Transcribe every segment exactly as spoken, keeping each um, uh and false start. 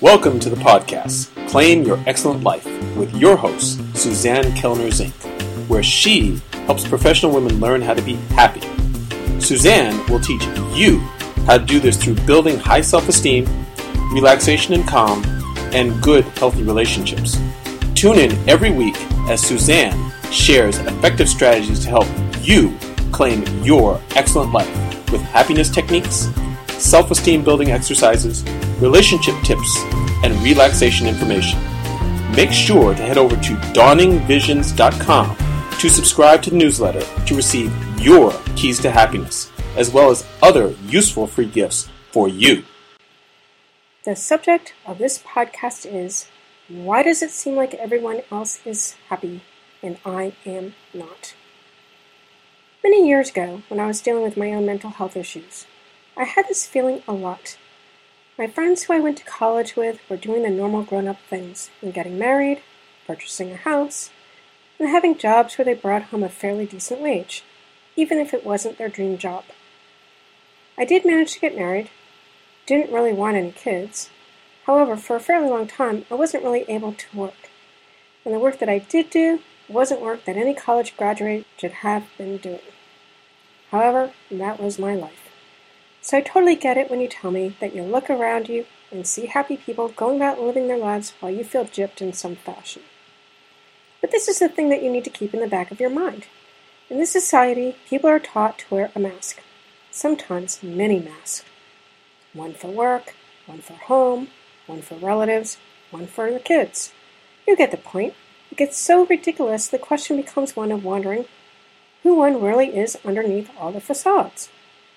Welcome to the podcast, Claim Your Excellent Life, with your host, Suzanne Kellner Zink, where she helps professional women learn how to be happy. Suzanne will teach you how to do this through building high self-esteem, relaxation and calm, and good, healthy relationships. Tune in every week as Suzanne shares effective strategies to help you claim your excellent life with happiness techniques, self-esteem building exercises, relationship tips, and relaxation information. Make sure to head over to dawning visions dot com to subscribe to the newsletter to receive your keys to happiness, as well as other useful free gifts for you. The subject of this podcast is, why does it seem like everyone else is happy and I am not? Many years ago, when I was dealing with my own mental health issues, I had this feeling a lot. My friends who I went to college with were doing the normal grown-up things, and getting married, purchasing a house, and having jobs where they brought home a fairly decent wage, even if it wasn't their dream job. I did manage to get married, didn't really want any kids. However, for a fairly long time, I wasn't really able to work. And the work that I did do wasn't work that any college graduate should have been doing. However, that was my life. So I totally get it when you tell me that you look around you and see happy people going about living their lives while you feel gypped in some fashion. But this is the thing that you need to keep in the back of your mind. In this society, people are taught to wear a mask, sometimes many masks. One for work, one for home, one for relatives, one for the kids. You get the point. It gets so ridiculous the question becomes one of wondering who one really is underneath all the facades.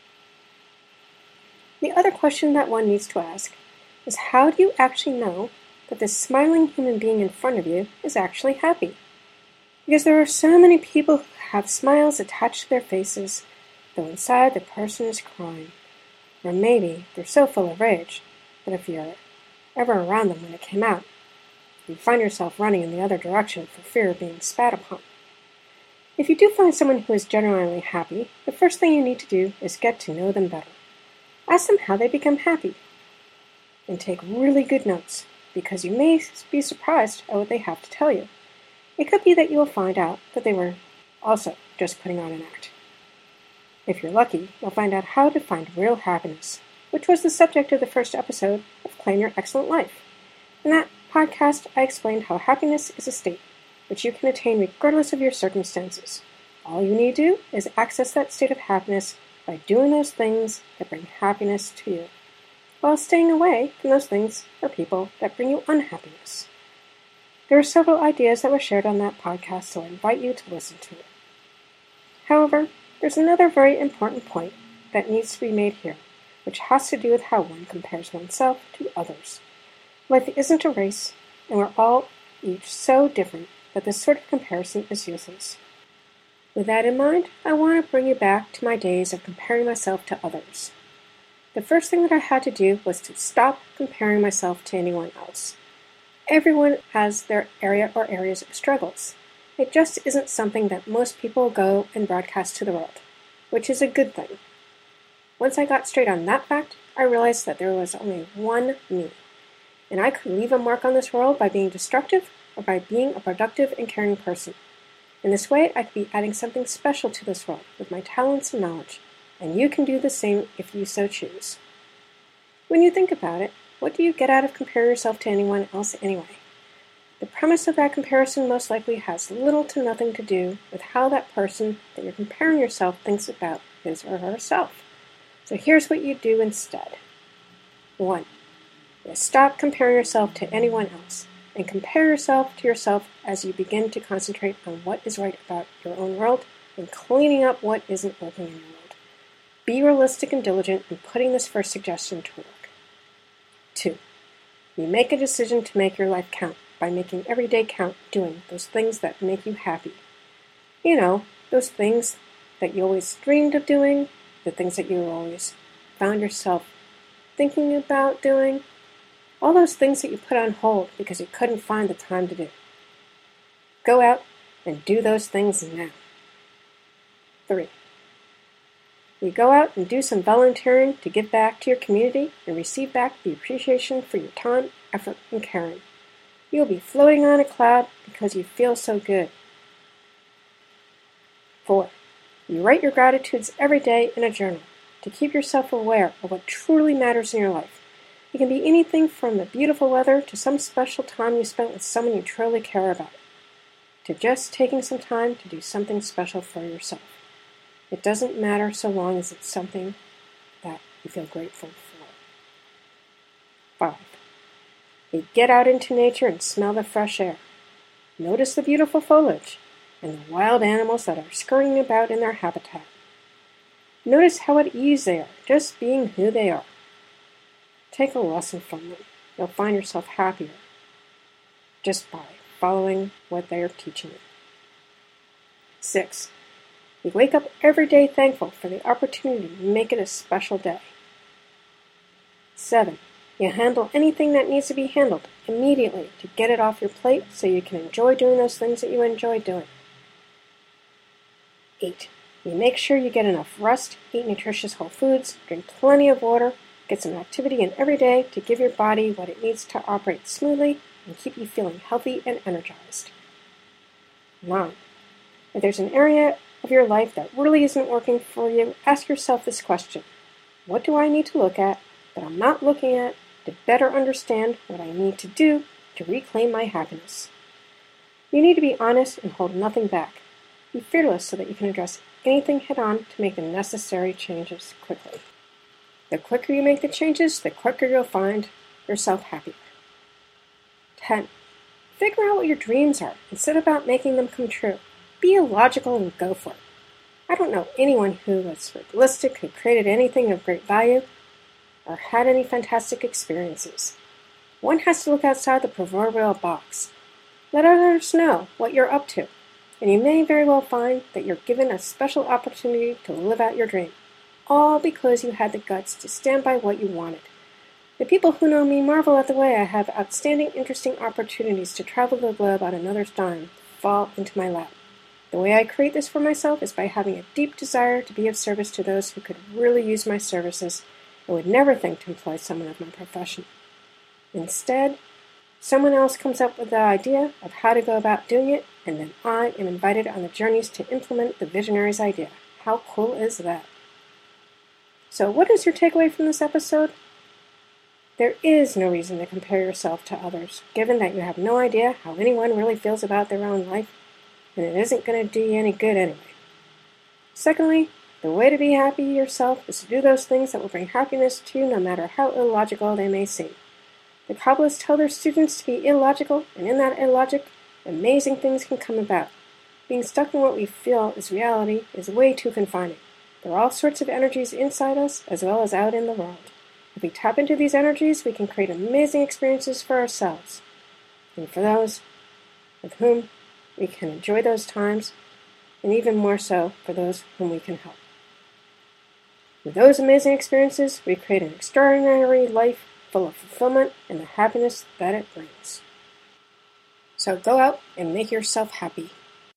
The other question that one needs to ask is, how do you actually know that this smiling human being in front of you is actually happy? Because there are so many people who have smiles attached to their faces, though inside the person is crying. Or maybe they're so full of rage that if you're ever around them when it came out, you find yourself running in the other direction for fear of being spat upon. If you do find someone who is genuinely happy, the first thing you need to do is get to know them better. Ask them how they become happy, and take really good notes, because you may be surprised at what they have to tell you. It could be that you will find out that they were also just putting on an act. If you're lucky, you'll find out how to find real happiness, which was the subject of the first episode of Claim Your Excellent Life. In that podcast, I explained how happiness is a state, which you can attain regardless of your circumstances. All you need to do is access that state of happiness by doing those things that bring happiness to you, while staying away from those things or people that bring you unhappiness. There are several ideas that were shared on that podcast, so I invite you to listen to it. However, there's another very important point that needs to be made here, which has to do with how one compares oneself to others. Life isn't a race, and we're all each so different that this sort of comparison is useless. With that in mind, I want to bring you back to my days of comparing myself to others. The first thing that I had to do was to stop comparing myself to anyone else. Everyone has their area or areas of struggles. It just isn't something that most people go and broadcast to the world, which is a good thing. Once I got straight on that fact, I realized that there was only one me, and I could leave a mark on this world by being destructive or by being a productive and caring person. In this way, I could be adding something special to this world with my talents and knowledge, and you can do the same if you so choose. When you think about it, what do you get out of comparing yourself to anyone else anyway? The premise of that comparison most likely has little to nothing to do with how that person that you're comparing yourself thinks about his or herself. So here's what you do instead. One, you stop comparing yourself to anyone else, and compare yourself to yourself as you begin to concentrate on what is right about your own world and cleaning up what isn't working in your world. Be realistic and diligent in putting this first suggestion to work. Two, you make a decision to make your life count by making every day count doing those things that make you happy. You know, those things that you always dreamed of doing, the things that you always found yourself thinking about doing, all those things that you put on hold because you couldn't find the time to do. Go out and do those things now. Three, you go out and do some volunteering to give back to your community and receive back the appreciation for your time, effort, and caring. You'll be floating on a cloud because you feel so good. Four. You write your gratitudes every day in a journal to keep yourself aware of what truly matters in your life. It can be anything from the beautiful weather to some special time you spent with someone you truly care about, to just taking some time to do something special for yourself. It doesn't matter so long as it's something that you feel grateful for. Five. You get out into nature and smell the fresh air. Notice the beautiful foliage and the wild animals that are scurrying about in their habitat. Notice how at ease they are, just being who they are. Take a lesson from them. You'll find yourself happier just by following what they are teaching you. Six. You wake up every day thankful for the opportunity to make it a special day. Seven. You handle anything that needs to be handled immediately to get it off your plate so you can enjoy doing those things that you enjoy doing. Eight. You make sure you get enough rest, eat nutritious whole foods, drink plenty of water, get some activity in every day to give your body what it needs to operate smoothly and keep you feeling healthy and energized. Nine. If there's an area of your life that really isn't working for you, ask yourself this question. What do I need to look at that I'm not looking at to better understand what I need to do to reclaim my happiness? You need to be honest and hold nothing back. Be fearless so that you can address anything head-on to make the necessary changes quickly. The quicker you make the changes, the quicker you'll find yourself happier. Ten. Figure out what your dreams are and set about making them come true. Be illogical and go for it. I don't know anyone who was realistic, who created anything of great value, or had any fantastic experiences. One has to look outside the proverbial box. Let others know what you're up to, and you may very well find that you're given a special opportunity to live out your dream, all because you had the guts to stand by what you wanted. The people who know me marvel at the way I have outstanding, interesting opportunities to travel the globe on another's dime fall into my lap. The way I create this for myself is by having a deep desire to be of service to those who could really use my services and would never think to employ someone of my profession. Instead, someone else comes up with the idea of how to go about doing it, and then I am invited on the journeys to implement the visionary's idea. How cool is that? So what is your takeaway from this episode? There is no reason to compare yourself to others, given that you have no idea how anyone really feels about their own life, and it isn't going to do you any good anyway. Secondly, the way to be happy yourself is to do those things that will bring happiness to you no matter how illogical they may seem. The Kabbalists tell their students to be illogical, and in that illogic, amazing things can come about. Being stuck in what we feel is reality is way too confining. There are all sorts of energies inside us as well as out in the world. If we tap into these energies, we can create amazing experiences for ourselves and for those with whom we can enjoy those times, and even more so for those whom we can help. With those amazing experiences, we create an extraordinary life full of fulfillment and the happiness that it brings. So go out and make yourself happy.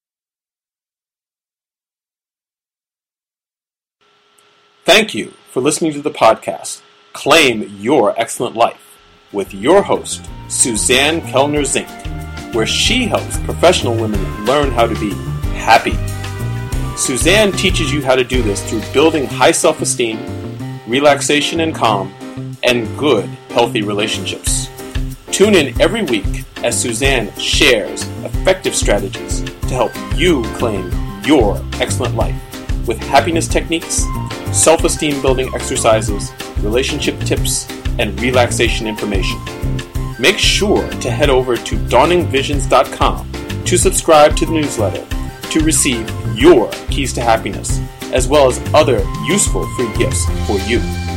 Thank you for listening to the podcast, Claim Your Excellent Life, with your host, Suzanne Kellner Zink, where she helps professional women learn how to be happy. Suzanne teaches you how to do this through building high self-esteem, relaxation and calm, and good, healthy relationships. Tune in every week as Suzanne shares effective strategies to help you claim your excellent life with happiness techniques, self-esteem building exercises, relationship tips, and relaxation information. Make sure to head over to dawning visions dot com to subscribe to the newsletter to receive your keys to happiness, as well as other useful free gifts for you.